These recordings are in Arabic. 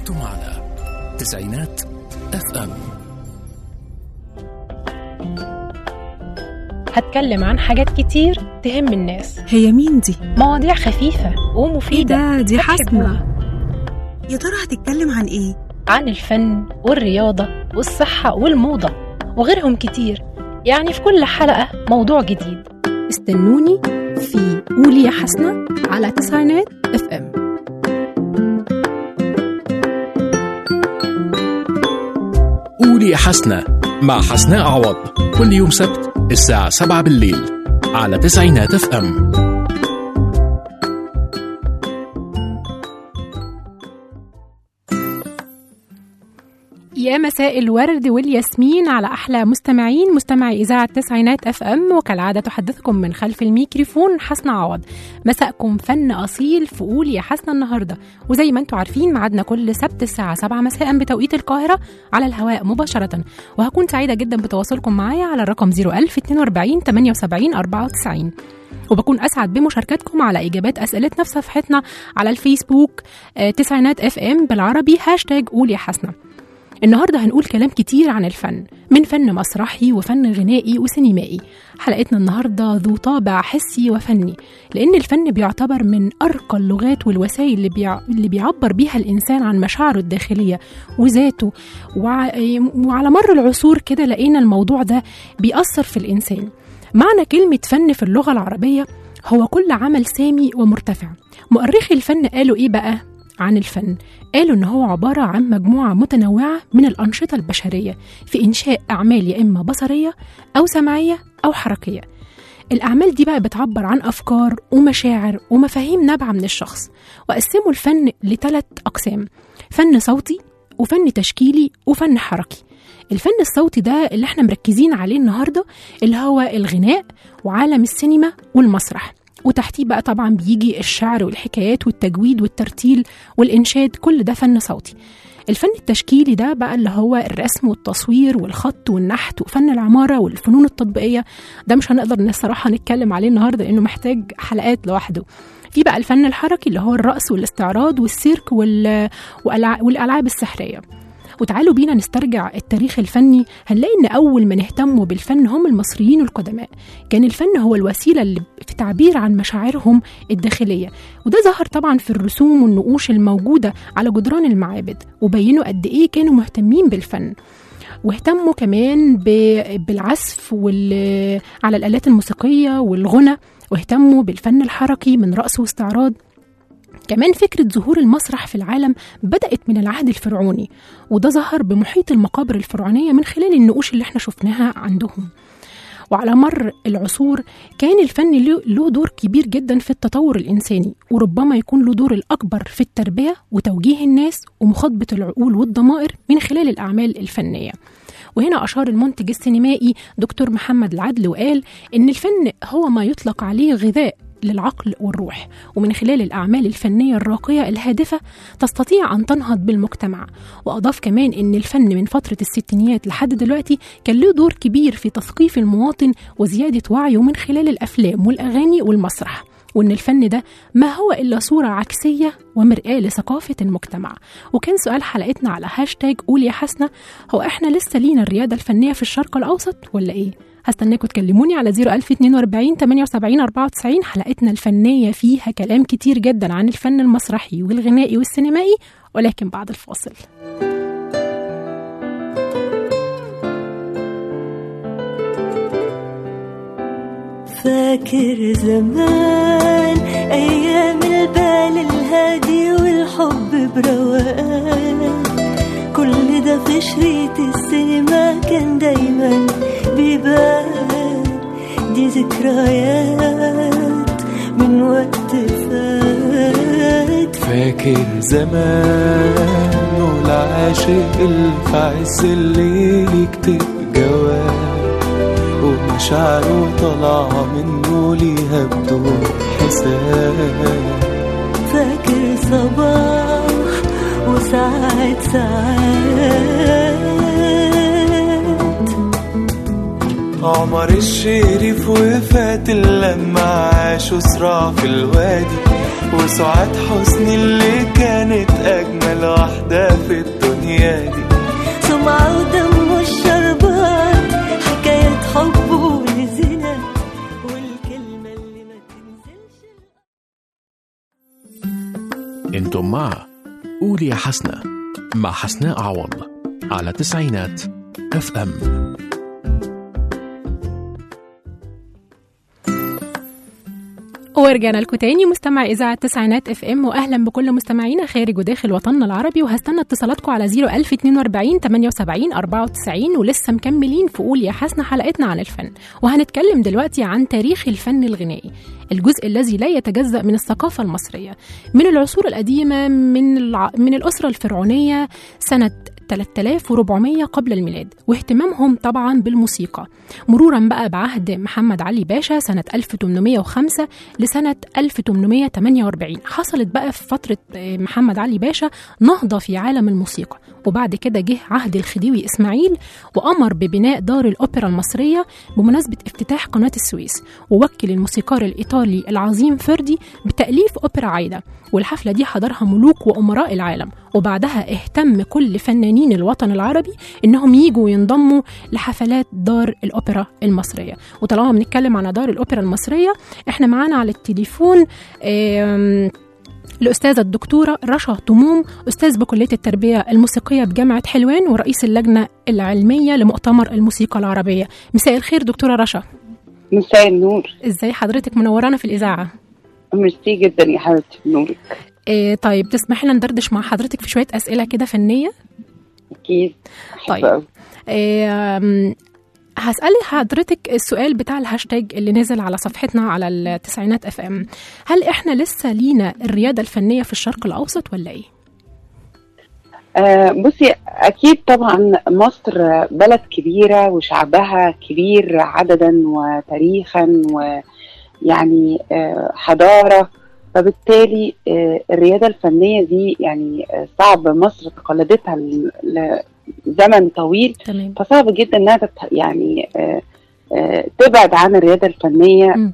أنتم على تسعينات FM. هتكلم عن حاجات كتير تهم الناس. هي مين دي؟ مواضيع خفيفة ومفيدة. إيه ده؟ دي حسنة. يا ترى هتتكلم عن إيه؟ عن الفن والرياضة والصحة والموضة وغيرهم كتير، يعني في كل حلقة موضوع جديد. استنوني في قولي يا حسنة على تسعينات FM. قولي يا حسنة مع حسناء عوض، كل يوم سبت الساعة 7 بالليل على تسعينات FM. يا مساء الورد والياسمين على أحلى مستمعي إذاعة تسعينات FM، وكالعادة تحدثكم من خلف الميكروفون حسنة عوض. مساءكم فن أصيل في قولي يا حسنة النهاردة، وزي ما انتم عارفين معادنا كل سبت الساعة 7 مساء بتوقيت القاهرة على الهواء مباشرة، وهكون سعيدة جدا بتواصلكم معايا على الرقم 01042 78 94، وبكون أسعد بمشاركتكم على إجابات أسئلتنا في صفحتنا على الفيسبوك تسعينات FM بالعربي #قولي يا حسنة. النهاردة هنقول كلام كتير عن الفن، من فن مسرحي وفن غنائي وسينمائي. حلقتنا النهاردة ذو طابع حسي وفني، لأن الفن بيعتبر من أرقى اللغات والوسائل اللي بيعبر بيها الإنسان عن مشاعره الداخلية وذاته. وعلى مر العصور كده لقينا الموضوع ده بيأثر في الإنسان. معنى كلمة فن في اللغة العربية هو كل عمل سامي ومرتفع. مؤرخي الفن قالوا إيه بقى عن الفن؟ قالوا إن هو عبارة عن مجموعة متنوعة من الأنشطة البشرية في إنشاء أعمال يا إما بصرية أو سمعية أو حركية. الأعمال دي بقى بتعبر عن أفكار ومشاعر ومفاهيم نابعة من الشخص. وقسموا الفن ل3 أقسام: فن صوتي وفن تشكيلي وفن حركي. الفن الصوتي ده اللي احنا مركزين عليه النهاردة، اللي هو الغناء وعالم السينما والمسرح، وتحتيه بقى طبعا بيجي الشعر والحكايات والتجويد والترتيل والإنشاد، كل ده فن صوتي. الفن التشكيلي ده بقى اللي هو الرسم والتصوير والخط والنحت وفن العمارة والفنون التطبيقية. ده مش هنقدر الصراحة نتكلم عليه النهاردة لأنه محتاج حلقات لوحده. في بقى الفن الحركي اللي هو الرقص والاستعراض والسيرك والألعاب السحرية. وتعالوا بينا نسترجع التاريخ الفني، هنلاقي إن أول من اهتموا بالفن هم المصريين القدماء. كان الفن هو الوسيلة اللي في تعبير عن مشاعرهم الداخلية، وده ظهر طبعا في الرسوم والنقوش الموجودة على جدران المعابد، وبينوا قد إيه كانوا مهتمين بالفن. واهتموا كمان بالعزف على الآلات الموسيقية والغنى، واهتموا بالفن الحركي من رقص واستعراض. كمان فكرة ظهور المسرح في العالم بدأت من العهد الفرعوني، وده ظهر بمحيط المقابر الفرعونية من خلال النقوش اللي احنا شفناها عندهم. وعلى مر العصور كان الفن له دور كبير جدا في التطور الإنساني، وربما يكون له دور الأكبر في التربية وتوجيه الناس ومخاطبة العقول والضمائر من خلال الأعمال الفنية. وهنا أشار المنتج السينمائي دكتور محمد العدل وقال إن الفن هو ما يطلق عليه غذاء للعقل والروح، ومن خلال الأعمال الفنية الراقية الهادفة تستطيع أن تنهض بالمجتمع. وأضاف كمان أن الفن من فترة الستينيات لحد دلوقتي كان له دور كبير في تثقيف المواطن وزيادة وعيه من خلال الأفلام والأغاني والمسرح، وأن الفن ده ما هو إلا صورة عكسية ومرآة لثقافة المجتمع. وكان سؤال حلقتنا على #قولي يا حسنة: هو إحنا لسه لينا الريادة الفنية في الشرق الأوسط ولا إيه؟ هستناكم تكلموني على 01042 78 94. حلقتنا الفنية فيها كلام كتير جدا عن الفن المسرحي والغنائي والسينمائي، ولكن بعد الفاصل. فاكر زمان أيام البال الهادي والحب بروقان، كل ده في شريط السينما كان دايما بيبان. دي ذكريات من وقت فات. فاكر زمان والعاشق اللي في عز الليل يكتب جواب، ومشاعره طالعة منه ليها بدون حساب. فاكر صباح وساعات عمر الشريف وفاتن لما عاشوا صراع في الوادي، وسعاد حسني اللي كانت أجمل واحدة في الدنيا دي. سمعة ودم والشربات حكاية حب وزنا والكلمة اللي ما تنزلش. انتم مع قولي يا حسنة مع حسناء عوض على تسعينات FM. ورجعنا لكم تاني مستمع إذاعة تسعينات FM، وأهلا بكل مستمعينا خارج وداخل وطننا العربي. وهستنى اتصالاتكم على 01042 78 94، ولسه مكملين في قول يا حسنة حلقتنا عن الفن، وهنتكلم دلوقتي عن تاريخ الفن الغنائي، الجزء الذي لا يتجزأ من الثقافة المصرية من العصور القديمة، من الأسرة الفرعونية سنة 3400 قبل الميلاد، واهتمامهم طبعا بالموسيقى، مرورا بقى بعهد محمد علي باشا سنة 1805 لسنة 1848. حصلت بقى في فترة محمد علي باشا نهضة في عالم الموسيقى، وبعد كده جه عهد الخديوي إسماعيل وأمر ببناء دار الأوبرا المصرية بمناسبة افتتاح قناة السويس، ووكل الموسيقار الإيطالي العظيم فردي بتأليف أوبرا عايدة، والحفلة دي حضرها ملوك وأمراء العالم. وبعدها اهتم كل فنانين الوطن العربي إنهم يجوا ينضموا لحفلات دار الأوبرا المصرية. وطالما بنتكلم عن دار الأوبرا المصرية، احنا معانا على التليفون الأستاذة الدكتورة رشا طموم، أستاذ بكلية التربية الموسيقية بجامعة حلوان ورئيس اللجنة العلمية لمؤتمر الموسيقى العربية. مساء الخير دكتورة رشا. مساء النور. ازاي حضرتك؟ منورانا في الإذاعة. ميرسي جدا يا حبيبتي، نورك. طيب تسمحي لنا ندردش مع حضرتك في شوية أسئلة كده فنية؟ أكيد. طيب هسألي حضرتك السؤال بتاع الهاشتاج اللي نزل على صفحتنا على التسعينات FM. هل احنا لسه لينا الريادة الفنية في الشرق الأوسط ولا ايه؟ بصي، أكيد طبعا مصر بلد كبيرة وشعبها كبير عددا وتاريخا ويعني حضارة، فبالتالي الريادة الفنية دي يعني صعب مصر تقلدتها لزمن طويل. تمام. فصعب جدا انها يعني تبعد عن الريادة الفنية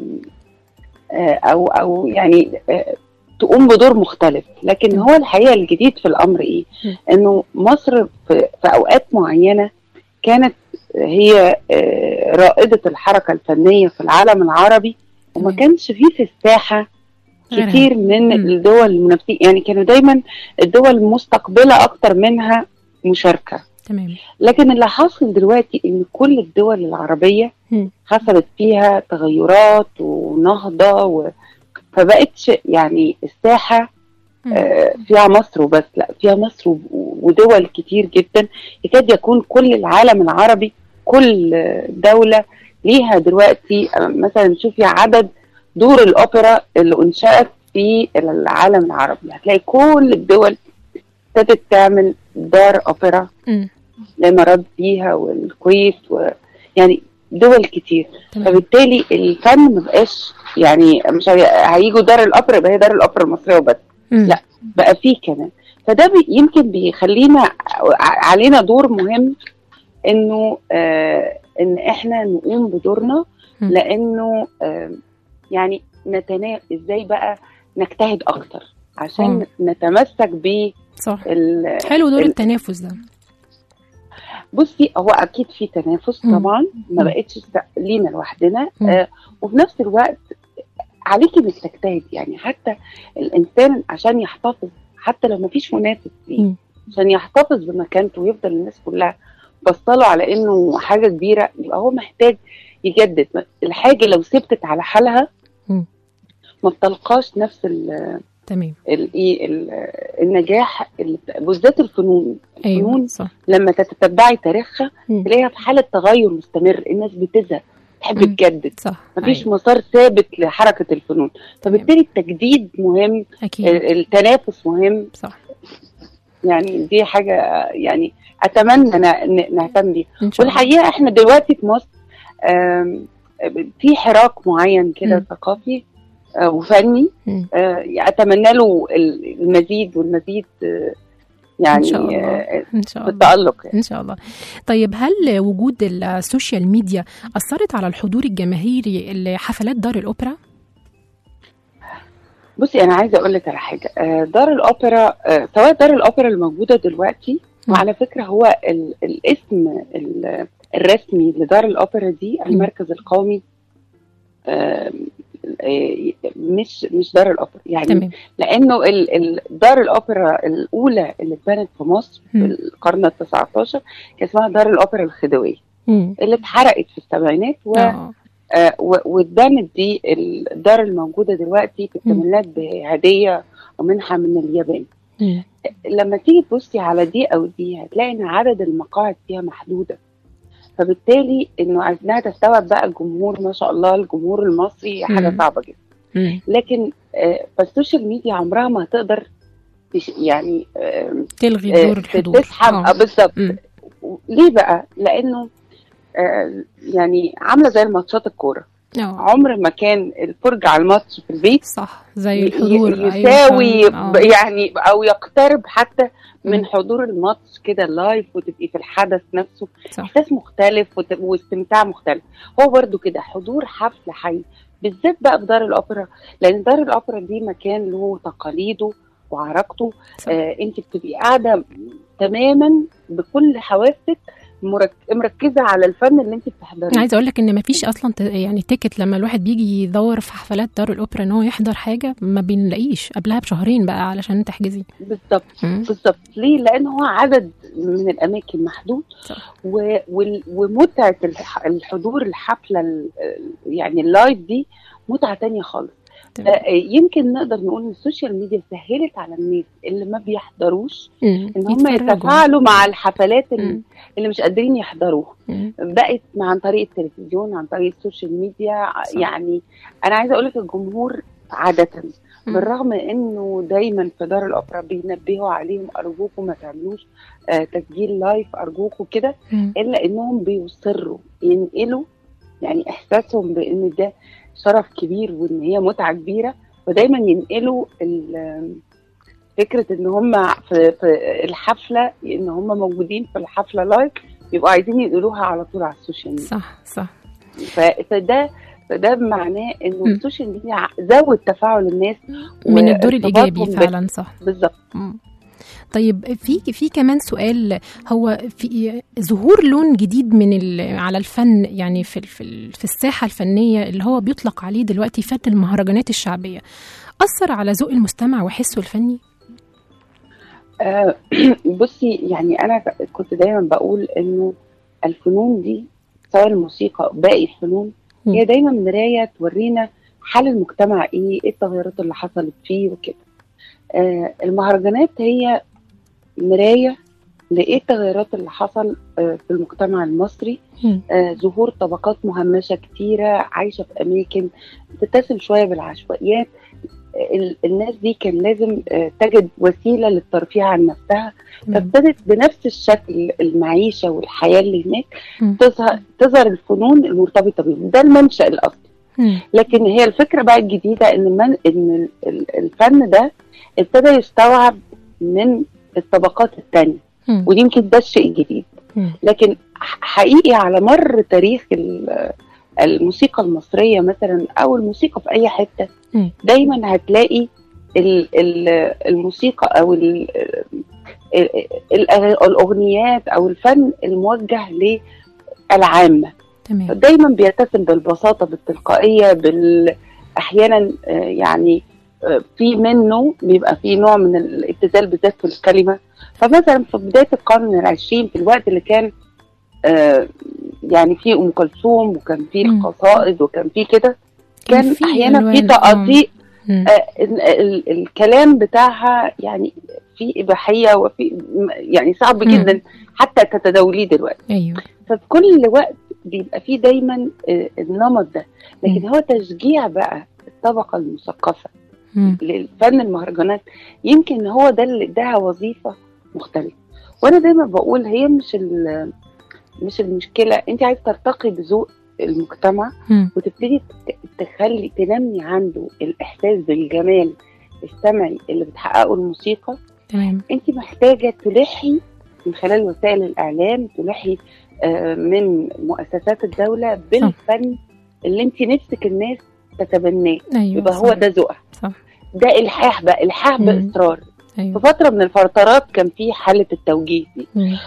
او يعني تقوم بدور مختلف. لكن هو الحقيقة الجديد في الامر ايه؟ انه مصر في اوقات معينة كانت هي رائدة الحركة الفنية في العالم العربي، وما كانش فيه في الساحة كتير من الدول المنافسين، يعني كانوا دايما الدول مستقبلة اكتر منها مشاركة. تمام. لكن اللي حاصل دلوقتي ان كل الدول العربية حصلت فيها تغيرات ونهضة فبقتش يعني الساحة فيها مصر وبس، لا فيها مصر ودول كتير جدا، يكاد يكون كل العالم العربي كل دولة ليها دلوقتي. مثلا شوفي عدد دور الأوبرا اللي انشأت في العالم العربي، هتلاقي كل الدول ابتدت تعمل دار أوبرا، الإمارات فيها والكويت يعني دول كتير. فبالتالي الفن مبقاش يعني مش هيجوا دار الأوبرا يبقى هي دار الأوبرا المصرية وبس، لا بقى فيه كمان. فده يمكن بيخلينا علينا دور مهم إنه إن إحنا نقوم بدورنا، لأنه يعني إزاي بقى نجتهد أكتر عشان نتمسك ب صح. حلو دور التنافس ده. بصي، هو اكيد في تنافس طبعا، ما بقتش لينا لوحدنا، وفي نفس الوقت عليكي انك تجتهد. يعني حتى الانسان عشان يحتفظ، حتى لو ما فيش منافس ليه، عشان يحتفظ بمكانته ويفضل الناس كلها بصله على انه حاجه كبيره، يبقى هو محتاج يجدد. الحاجه لو ثبتت على حالها ما بتلقاش نفس تمام النجاح بالذات الفنون. أيوة صح. لما تتبعي تاريخها تلاقيها في حالة تغير مستمر، الناس بتزهق تحب تجدد، مفيش مسار ثابت لحركة الفنون. فبالتالي التجديد مهم، أكيد. التنافس مهم، صح. يعني دي حاجة يعني أتمنى نهتم بيها. والحقيقة احنا دلوقتي في مصر في حراك معين كده ثقافي وفني، أتمنى له المزيد والمزيد يعني إن شاء الله. إن شاء الله. بالتألق يعني. إن شاء الله. طيب هل وجود السوشيال ميديا أثرت على الحضور الجماهيري لحفلات دار الأوبرا؟ بصي أنا عايزة أقول لك على حاجة. دار الأوبرا، سواء دار الأوبرا الموجودة دلوقتي، وعلى فكرة هو الاسم الرسمي لدار الأوبرا دي المركز القومي، مش دار الأوبرا يعني. تمام. لأنه دار الأوبرا الأولى اللي اتبنت في مصر في القرن ال19 كان اسمها دار الأوبرا الخديوية، اللي اتحرقت في السبعينات واتبنت دي الدار الموجودة دلوقتي في الثمانينات بهدية ومنحة من اليابان. لما تيجي تبصي على دي أو دي هتلاقي إن عدد المقاعد فيها محدودة، فبالتالي إنه عايزينها تستوعب بقى الجمهور، ما شاء الله الجمهور المصري حاجة صعبة جدا. لكن فالسوشيال ميديا عمرها ما هتقدر يعني تلغي دور الحضور، تسحب. بالظبط. ليه بقى؟ لأنه يعني عاملة زي الماتشات الكورة، عمر ما كان الفرجة على الماتش في البيت صح زي الحضور يساوي يعني أو يقترب حتى من حضور الماتش كده لايف، وتبقي في الحدث نفسه صح. إحساس مختلف واستمتاع مختلف. هو برضو كده حضور حفل حي، بالذات بقى في دار الأوبرا، لأن دار الأوبرا دي مكان له تقاليده وعراقته. انت بتبقي قاعدة تماما بكل حواسك مركزة على الفن اللي انت بتحضريه. عايزه اقول لك ان مفيش اصلا يعني تيكت لما الواحد بيجي يدور في حفلات دار الاوبرا ان هو يحضر حاجه ما بنلاقيش قبلها بشهرين بقى علشان تحجزي. بالظبط بالظبط. ليه؟ لان هو عدد من الاماكن محدود، ومتعه الحضور الحفله يعني اللايف دي متعه تانية خالص. يمكن نقدر نقول ان السوشيال ميديا سهلت على الناس اللي ما بيحضروش ان هم يتفاعلوا مع الحفلات اللي مش قادرين يحضروها. بقت عن طريق التلفزيون، عن طريق السوشيال ميديا. يعني انا عايزه اقول لك الجمهور عاده بالرغم انه دايما في دار الاوبرا بينبهوا عليهم ارجوكم ما تعملوش تسجيل لايف ارجوكم كده، الا انهم بيصروا ينقلوا يعني احساسهم بان ده شرف كبير وان هي متعه كبيره، ودايما ينقلوا فكره ان هم في الحفله، ان هم موجودين في الحفله لايف، يبقوا عايزين ينقلوها على طول على السوشيال ميديا. صح. فده معناه انه السوشيال ميديا زود تفاعل الناس من الدور الايجابي فعلا. صح بالظبط. طيب في كمان سؤال، هو في ظهور لون جديد من على الفن يعني في الساحه الفنيه اللي هو بيطلق عليه دلوقتي فن المهرجانات الشعبيه، اثر على ذوق المستمع وحسه الفني؟ بصي يعني انا كنت دايما بقول انه الفنون دي سواء الموسيقى باقي الفنون هي دايما مرايه تورينا حال المجتمع ايه التغيرات اللي حصلت فيه وكده. المهرجانات هي مراية لإيه التغيرات اللي حصل في المجتمع المصري. ظهور طبقات مهمشة كتيرة عايشة في أماكن تتصل شوية بالعشوائيات. الناس دي كان لازم تجد وسيلة للترفيه عن نفسها، فابتدت بنفس الشكل المعيشة والحياة اللي هناك تظهر الفنون المرتبطة بهم. ده المنشأ الأصلي. لكن هي الفكرة بقى الجديدة إن الفن ده ابتدى يستوعب من الطبقات التانية، ودي يمكن ده الشيء الجديد. لكن حقيقي على مر تاريخ الموسيقى المصرية مثلا أو الموسيقى في أي حتة دايما هتلاقي الموسيقى أو الأغنيات أو الفن الموجه للعامة دايما بيتسم بالبساطة بالتلقائية أحيانا يعني في منه بيبقى في نوع من الابتذال بالذات في الكلمة. فمثلا في بداية القرن العشرين في الوقت اللي كان يعني في أم كلثوم وكان في القصائد وكان في كده، كان أحيانا في تقاطيع الكلام بتاعها يعني في إباحية وفي يعني صعب جدا حتى تتداوليه دلوقتي. أيوه. ففي كل وقت بيبقى فيه دايما النمط ده، لكن هو تشجيع بقى الطبقة المثقفة للفن المهرجانات يمكن هو ده اللي اداها وظيفة مختلفة. وانا دايما بقول هي مش المشكلة، انت عايز ترتقي بذوق المجتمع وتبتدي تنمي عنده الاحساس بالجمال السمعي اللي بتحققه الموسيقى. تمام. انت محتاجه تلحي من خلال وسائل الاعلام، تلحي من مؤسسات الدوله بالفن اللي انت نفسك الناس تتبناه. أيوة يبقى هو ده ذوقها. صح. ده الحاح بقى، الحاح باصرار. أيوة. في فتره من الفترات كان في حاله التوجيه دي.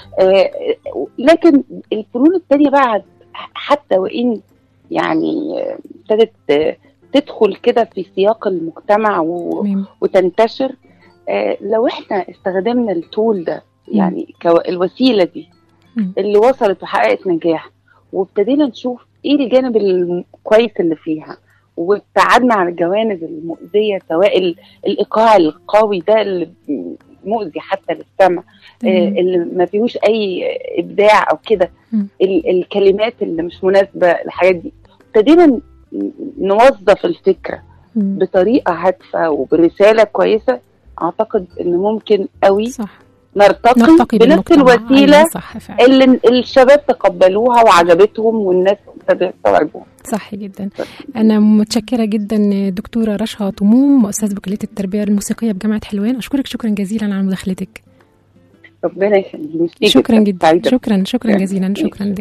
لكن الفنون التانية بقى حتى وان يعني ابتدت تدخل كده في سياق المجتمع وتنتشر، لو احنا استخدمنا التول ده يعني الوسيله دي اللي وصلت وحققت نجاح، وابتدينا نشوف ايه الجانب الكويس اللي فيها، وابتعدنا عن الجوانب المؤذيه، سواء الايقاع القوي ده اللي مؤذي حتى للسمع، اللي ما فيهوش اي ابداع او كده، الكلمات اللي مش مناسبه، الحاجات دي. ابتدينا نوظف الفكره بطريقه هادفه وبرساله كويسه. اعتقد ان ممكن قوي نرتقي بنفس الوسيله اللي الشباب تقبلوها وعجبتهم والناس ابتدت تستوعبوها. صح جدا. انا متشكره جدا دكتوره رشا طموم، استاذ بكليه التربيه الموسيقيه بجامعه حلوان. اشكرك شكرا جزيلا على مداخلتك. ربنا يخليك. شكرا جدا. شكرا جزيلا. شكرا.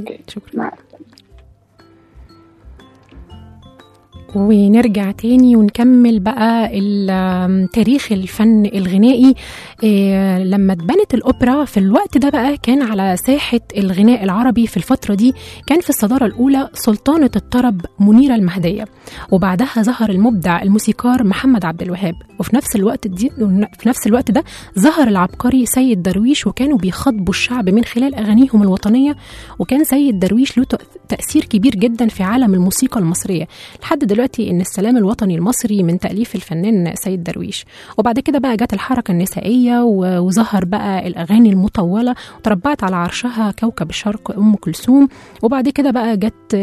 ونرجع تاني ونكمل بقى تاريخ الفن الغنائي. لما اتبنت الأوبرا في الوقت ده بقى كان على ساحة الغناء العربي في الفترة دي كان في الصدارة الأولى سلطانة الطرب منيرة المهدية، وبعدها ظهر المبدع الموسيقار محمد عبد الوهاب، وفي نفس الوقت ده ظهر العبقري سيد درويش، وكانوا بيخاطبوا الشعب من خلال أغانيهم الوطنية. وكان سيد درويش له تأثير كبير جدا في عالم الموسيقى المصرية لحد دلوقتي، إن السلام الوطني المصري من تأليف الفنان سيد درويش. وبعد كده بقى جت الحركة النسائية وظهر بقى الأغاني المطولة، وتربعت على عرشها كوكب الشرق أم كلثوم. وبعد كده بقى جت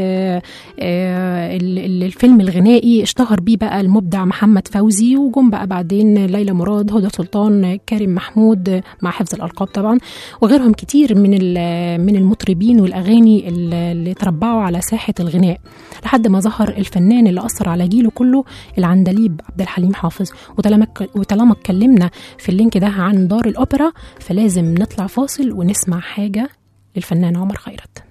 الفيلم الغنائي اشتهر بيه بقى المبدع محمد فوزي، وجم بقى بعدين ليلى مراد، هدى سلطان، كريم محمود مع حفظ الألقاب طبعا، وغيرهم كتير من المطربين والأغاني اللي تربعوا على ساحة الغناء، لحد ما ظهر الفنان اللي أثر على جيله كله العندليب عبد الحليم حافظ. وطالما اتكلمنا في اللينك ده عن دار الأوبرا، فلازم نطلع فاصل ونسمع حاجة للفنان عمر خيرت.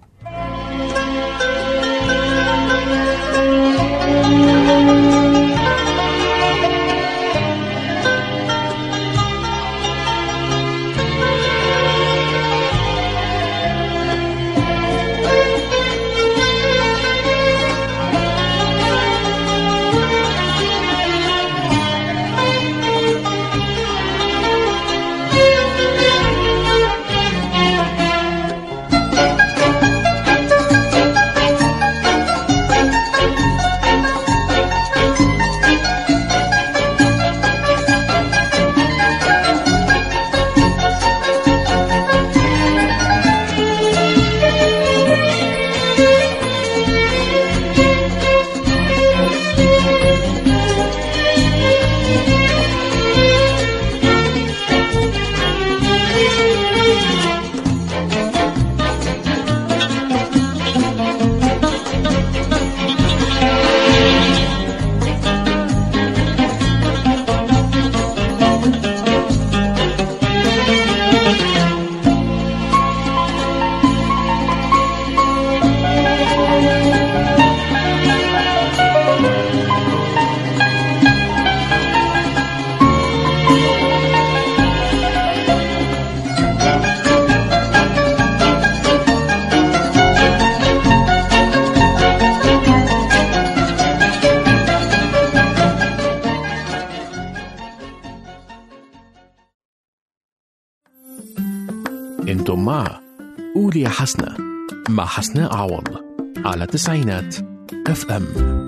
انتم مع قولي يا حسنة مع حسناء عوض على 90 FM.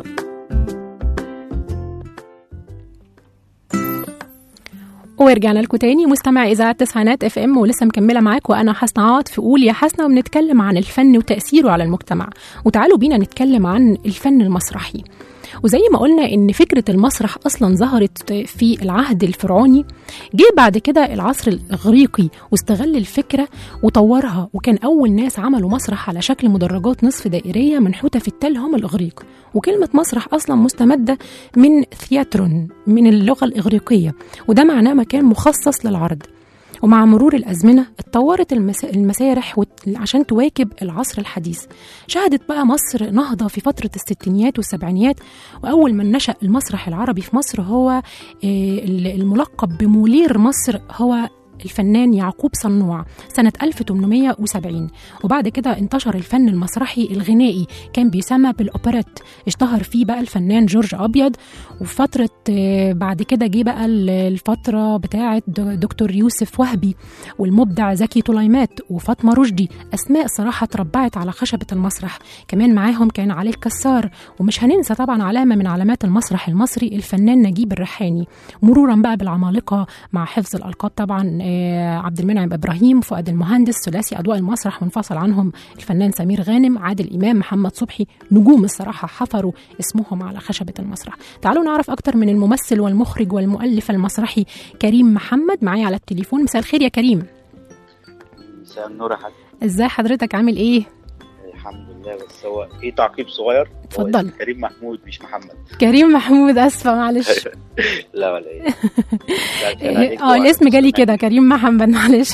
ورجعنا لكم تاني مستمع إذاعة 90 FM، ولسه مكملة معاك وأنا حسناء عوض في قول يا حسنة، وبنتكلم عن الفن وتأثيره على المجتمع. وتعالوا بينا نتكلم عن الفن المسرحي. وزي ما قلنا إن فكرة المسرح أصلا ظهرت في العهد الفرعوني، جه بعد كده العصر الإغريقي واستغل الفكرة وطورها، وكان أول ناس عملوا مسرح على شكل مدرجات نصف دائرية منحوتة في التل هم الإغريق. وكلمة مسرح أصلا مستمدة من ثياترون من اللغة الإغريقية، وده معناه مكان مخصص للعرض. ومع مرور الأزمنة اتطورت المسارح عشان تواكب العصر الحديث. شهدت بقى مصر نهضة في فترة الستينيات والسبعينيات، وأول من نشأ المسرح العربي في مصر هو الملقب بمولير مصر هو الفنان يعقوب صنوع سنة 1870. وبعد كده انتشر الفن المسرحي الغنائي كان بيسمى بالأوبريت، اشتهر فيه بقى الفنان جورج أبيض. وفترة بعد كده جه بقى الفترة بتاعة دكتور يوسف وهبي والمبدع زكي طليمات وفاطمة رشدي، أسماء صراحة تربعت على خشبة المسرح. كمان معاهم كان علي الكسار، ومش هننسى طبعا علامة من علامات المسرح المصري الفنان نجيب الريحاني، مرورا بقى بالعمالقة مع حفظ الألقاب طبعا عبد المنعم إبراهيم، فؤاد المهندس، ثلاثي أضواء المسرح منفصل عنهم الفنان سمير غانم، عادل إمام، محمد صبحي، نجوم الصراحة حفروا اسمهم على خشبة المسرح. تعالوا نعرف أكتر من الممثل والمخرج والمؤلف المسرحي كريم محمد معايا على التليفون. مساء الخير يا كريم. مساء النور يا حاج. ازاي حضرتك، عامل ايه؟ الحمد لله، بس هو في تعقيب صغير. اتفضل. كريم محمود مش محمد. كريم محمود، اسفه معلش. لا ولا ايه. الاسم جالي كده كريم محمد، معلش.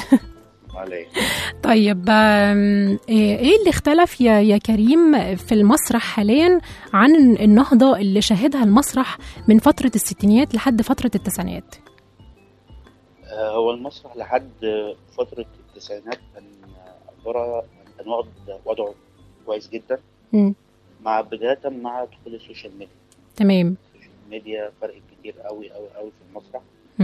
طيب ايه اللي اختلف يا كريم في المسرح حاليا عن النهضة اللي شهدها المسرح من فترة الستينيات لحد فترة التسعينات؟ هو المسرح لحد فترة التسعينات كان عبارة كان وضعه كويس جدا. مع بداية مع دخول السوشيال ميديا. تمام. السوشيال ميديا فرق كتير قوي قوي قوي في المسرح.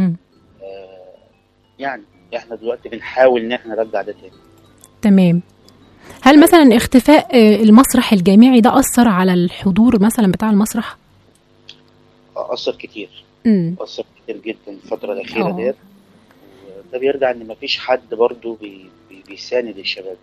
يعني احنا دلوقتي بنحاول ان احنا نرجع ده تاني. تمام. هل مثلا اختفاء المسرح الجامعي ده أثر على الحضور مثلا بتاع المسرح؟ أثر كتير. أثر كتير جدا الفترة الأخيرة ديت. وده بيرجع ان مفيش حد برضو بيساند الشباب.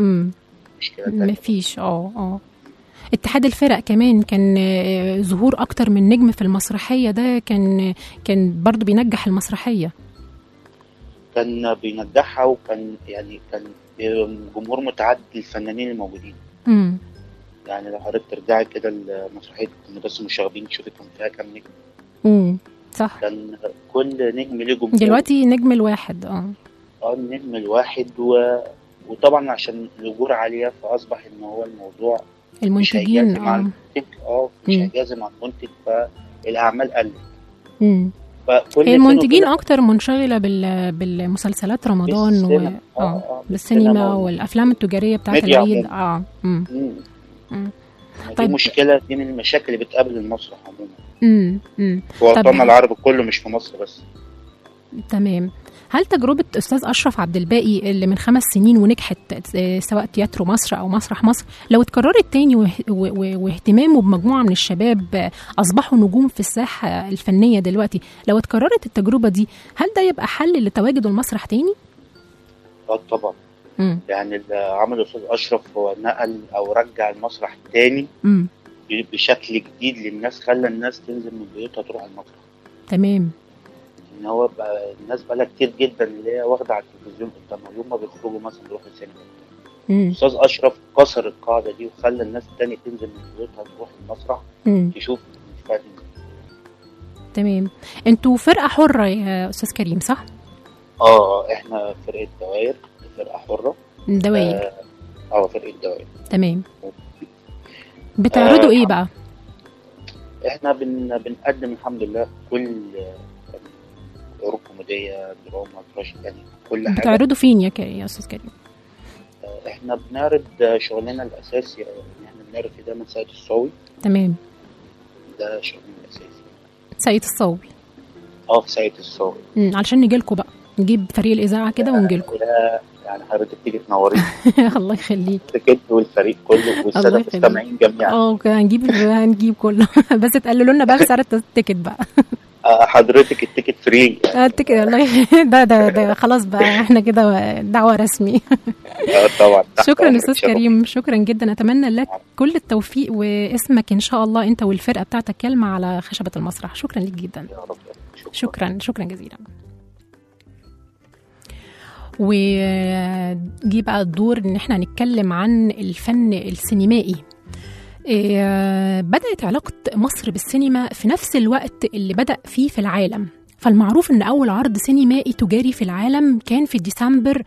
مفيش. اتحاد الفرق كمان كان ظهور اكتر من نجم في المسرحية، ده كان برضو بينجح المسرحية. كان بينجحها، وكان يعني كان جمهور متعدد الفنانين الموجودين. يعني لو حضرتك ترجعي كده لمسرحية مدرسة المشاغبين تشوفي كان فيها كام نجم. صح. كان كل نجم له جمهور. دلوقتي نجم الواحد. النجم الواحد وطبعا عشان الأجور عالية فأصبح إن هو الموضوع المنتجين مش هيجازم على المنتج، فالأعمال قلت. هي المنتجين أكتر منشغلة بالمسلسلات رمضان بالسينما والأفلام التجارية بتاعت العيد. طيب. مشكلة دي من المشاكل اللي بتقابل المسرح عموما في وطننا العربي كله، مش في مصر بس. تمام. هل تجربة أستاذ أشرف عبد الباقي اللي من 5 سنين ونجحت سواء تياترو مصر أو مسرح مصر لو اتكررت تاني واهتمامه بمجموعة من الشباب أصبحوا نجوم في الساحة الفنية دلوقتي، لو اتكررت التجربة دي هل ده يبقى حل لتواجد المسرح تاني؟ طبعا. يعني اللي عمله أستاذ أشرف هو نقل أو رجع المسرح تاني بشكل جديد للناس، خلى الناس تنزل من بيوتها تروح المسرح. تمام. ان هو بقى الناس بقى كتير جدا اللي هي واخده على التلفزيون قدامها، يوم ما بيخرجوا مثلا يروحوا السينما. استاذ اشرف كسر القاعده دي وخلى الناس التانية تنزل من بيوتها تروح المسرح تشوف الفن. تمام. انتوا فرقه حره يا استاذ كريم صح؟ احنا فرقه دوائر، فرقه حره. دوائر. فرقه دوائر. تمام. بتعرضوا ايه بقى؟ احنا بنقدم الحمد لله كل كوميديا، دراما، تراجيدي، يعني كل حاجه. بتعرضوا فين يا استاذ كريم؟ احنا بنعرض شغلنا الاساسي، يعني احنا بنعرض في دايما ساقية الصاوي. تمام. ده شغلنا الاساسي. ساقية الصاوي. في ساقية الصاوي. علشان نجيلكوا بقى، نجيب فريق الاذاعه كده ونجيلكوا. يعني حضرتك تيجي تنورينا. الله يخليك. التيكت والفريق كله والساده المستمعين جميعا. هنجيب كله. بس تقللوا لنا بقى سعر التيكت بقى. حضرتك التيكت فري. التيكت والله. ده خلاص بقى احنا كده دعوه رسمي. طبعا. شكرا استاذ كريم، شكرا جدا. اتمنى لك كل التوفيق واسمك ان شاء الله انت والفرقه بتاعتك كلمه على خشبه المسرح. شكرا لك جدا. يا رب. شكرا جزيلا. وجي بقى الدور ان احنا نتكلم عن الفن السينمائي. بدأت علاقة مصر بالسينما في نفس الوقت اللي بدأ فيه في العالم، فالمعروف أن أول عرض سينمائي تجاري في العالم كان في ديسمبر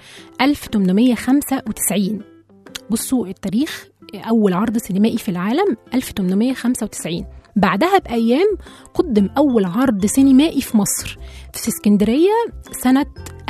1895. بصوا التاريخ، أول عرض سينمائي في العالم 1895. بعدها بأيام قدم أول عرض سينمائي في مصر في اسكندرية سنة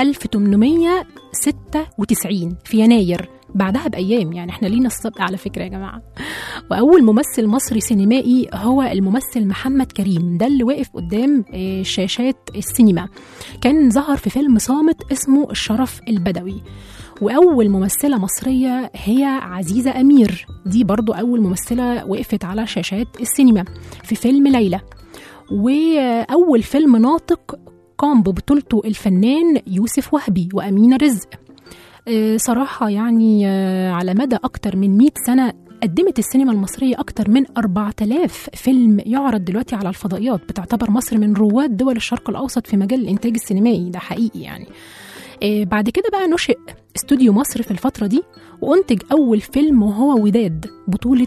1896 في يناير. بعدها بأيام، يعني احنا لينا السبق على فكرة يا جماعة. وأول ممثل مصري سينمائي هو الممثل محمد كريم، ده اللي واقف قدام شاشات السينما. كان ظهر في فيلم صامت اسمه الشرف البدوي. وأول ممثلة مصرية هي عزيزة أمير، دي برضو أول ممثلة وقفت على شاشات السينما في فيلم ليلى. وأول فيلم ناطق قام ببطولته الفنان يوسف وهبي وأمينة رزق. صراحة يعني على مدى أكتر من 100 سنة قدمت السينما المصرية أكتر من 4000 فيلم يعرض دلوقتي على الفضائيات. بتعتبر مصر من رواد دول الشرق الأوسط في مجال الإنتاج السينمائي، ده حقيقي يعني. بعد كده بقى نشئ استوديو مصر في الفترة دي، وأنتج أول فيلم وهو وداد بطولة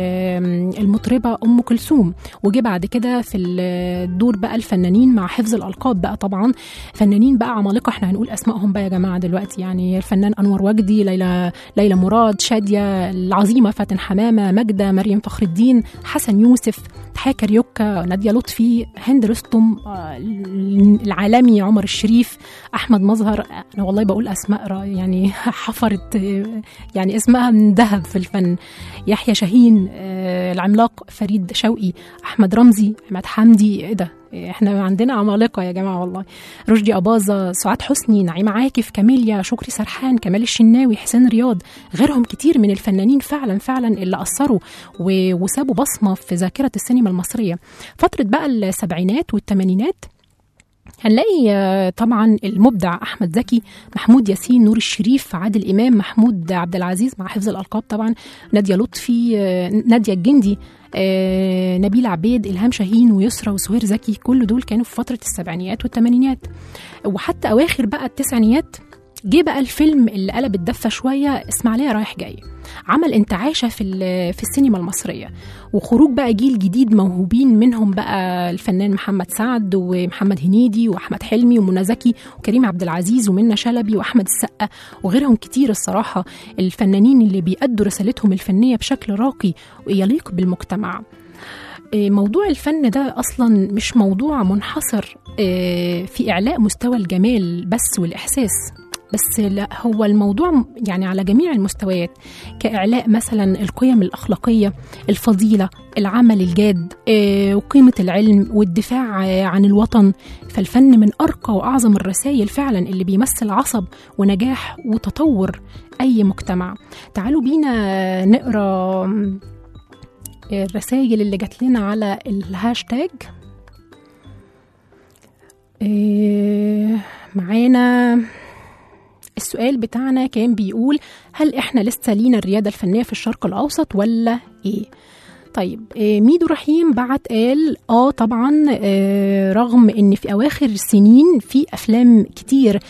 المطربة أم كلثوم. وجي بعد كده في الدور بقى الفنانين مع حفظ الألقاب بقى، طبعا فنانين بقى عمالقة، احنا هنقول أسمائهم بقى يا جماعة دلوقتي، يعني الفنان أنور وجدي، ليلى مراد، شادية العظيمة، فاتن حمامة، ماجدة، مريم فخر الدين، حسن يوسف، تحية كاريوكا، نادية لطفي، هند رستم، العالمي عمر الشريف، أحمد مظهر. أنا والله بقول أسماء يعني حفرت يعني اسمها من ذهب في الفن. يحيى شاهين، العملاق فريد شوقي، أحمد رمزي، عماد حمدي. إيه ده، احنا عندنا عمالقة يا جماعة والله. رشدي أباظة، سعاد حسني، نعيمة عاكف، كاميليا، شكري سرحان، كمال الشناوي، حسين رياض، غيرهم كتير من الفنانين فعلا فعلا اللي أثروا وسابوا بصمة في ذاكرة السينما المصرية. فترة بقى السبعينات والثمانينات هنلاقي طبعا المبدع أحمد زكي، محمود ياسين، نور الشريف، عادل إمام، محمود عبد العزيز مع حفظ الألقاب طبعا، نادية لطفي، نادية الجندي، نبيل عبيد، إلهام شاهين، ويسرى، وسهير زكي. كل دول كانوا في فترة السبعينيات والثمانينات. وحتى أواخر بقى التسعينيات جه بقى الفيلم اللي قلب الدفة شوية، إسماعيلية رايح جاي، عمل انتعاشة في السينما المصرية، وخروج بقى جيل جديد موهوبين، منهم بقى الفنان محمد سعد ومحمد هنيدي وأحمد حلمي ومنى زكي وكريم عبد العزيز ومنى شلبي وأحمد السقا وغيرهم كتير. الصراحة الفنانين اللي بيأدوا رسالتهم الفنية بشكل راقي ويليق بالمجتمع. موضوع الفن ده أصلا مش موضوع منحصر في إعلاء مستوى الجمال بس والإحساس بس، لا، هو الموضوع يعني على جميع المستويات، كإعلاء مثلا القيم الأخلاقية، الفضيلة، العمل الجاد، وقيمة العلم والدفاع عن الوطن. فالفن من أرقى وأعظم الرسائل فعلا اللي بيمثل عصب ونجاح وتطور أي مجتمع. تعالوا بينا نقرأ الرسائل اللي جات لنا على الهاشتاج. معانا السؤال بتاعنا كان بيقول: هل احنا لسه لينا الريادة الفنية في الشرق الأوسط ولا ايه؟ طيب، ميدو رحيم بعت قال طبعا، رغم ان في اواخر السنين في افلام كتير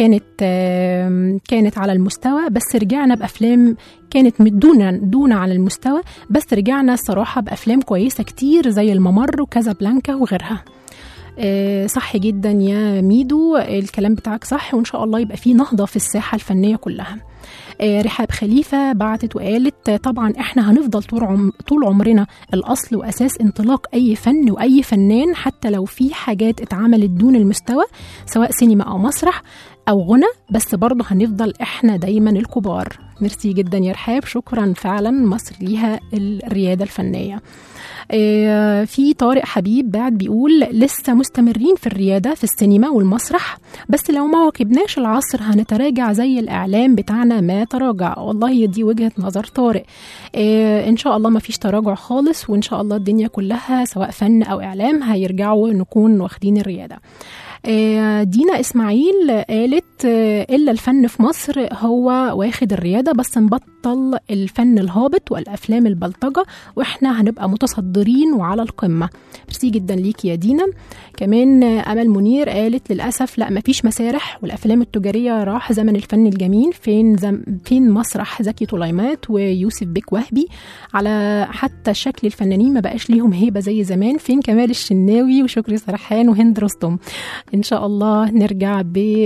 كانت على المستوى، بس رجعنا بافلام كانت دون على المستوى، بس رجعنا الصراحة بافلام كويسة كتير زي الممر وكازابلانكا وغيرها. صح جدا يا ميدو، الكلام بتاعك صح، وإن شاء الله يبقى فيه نهضة في الساحة الفنية كلها. رحاب خليفة بعتت وقالت: طبعا احنا هنفضل طول عمرنا الأصل وأساس انطلاق أي فن وأي فنان، حتى لو في حاجات اتعملت دون المستوى سواء سينما أو مسرح أو غنى، بس برضه هنفضل احنا دايما الكبار. ميرسي جدا يا رحاب، شكرا، فعلا مصر ليها الريادة الفنية. في طارق حبيب بعد بيقول: لسه مستمرين في الريادة في السينما والمسرح، بس لو ما واكبناش العصر هنتراجع زي الإعلام بتاعنا ما تراجع. والله دي وجهة نظر طارق. إن شاء الله ما فيش تراجع خالص، وإن شاء الله الدنيا كلها سواء فن أو إعلام هيرجعوا نكون واخدين الريادة. دينا إسماعيل قالت: إلا الفن في مصر هو واخد الريادة، بس نبطل الفن الهابط والأفلام البلطجة وإحنا هنبقى متصدرين وعلى القمة. ميرسي جدا ليك يا دينا. كمان أمل منير قالت: للأسف لا، مفيش مسارح والأفلام التجارية، راح زمن الفن الجميل. فين مسرح زكي طليمات ويوسف بيك وهبي؟ على حتى شكل الفنانين ما بقاش ليهم هيبة زي زمان. فين كمال الشناوي وشكري سرحان وهند رستم؟ إن شاء الله نرجع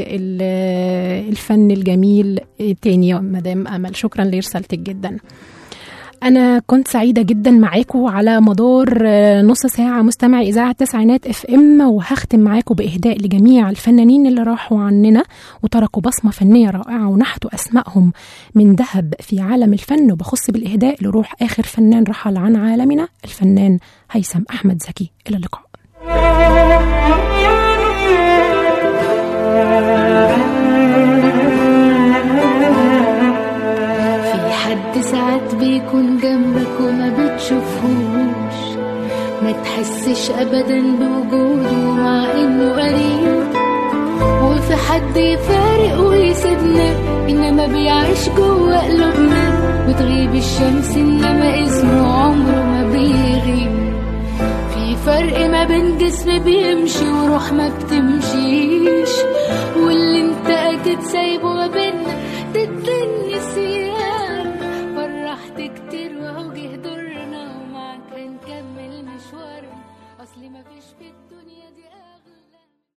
بالفن الجميل تاني يا مدام أمل. شكرا لرسالتك جدا. أنا كنت سعيدة جدا معاكم على مدار نص ساعة مستمعي إذاعة تسعينات FM، وهختم معاكم بإهداء لجميع الفنانين اللي راحوا عننا وتركوا بصمة فنية رائعة ونحتوا أسمائهم من ذهب في عالم الفن. وبخص بالإهداء لروح آخر فنان رحل عن عالمنا، الفنان هيثم أحمد زكي. إلى اللقاء. حد ساعات بيكون جنبك وما بتشوفهوش، ما تحسش ابدا بوجوده مع انه قريب، وفي حد يفارق ويسيبنا انما بيعيش جوه قلوبنا، وتغيب الشمس انما اسمه عمره ما بيغيب. في فرق ما بين جسم بيمشي وروح ما بتمشيش، واللي انت اكيد سايبه ما بينا ضد النسيان. فرحت كتير وهو جه دورنا ومعاك هنكمل مشوارنا، اصلي مفيش في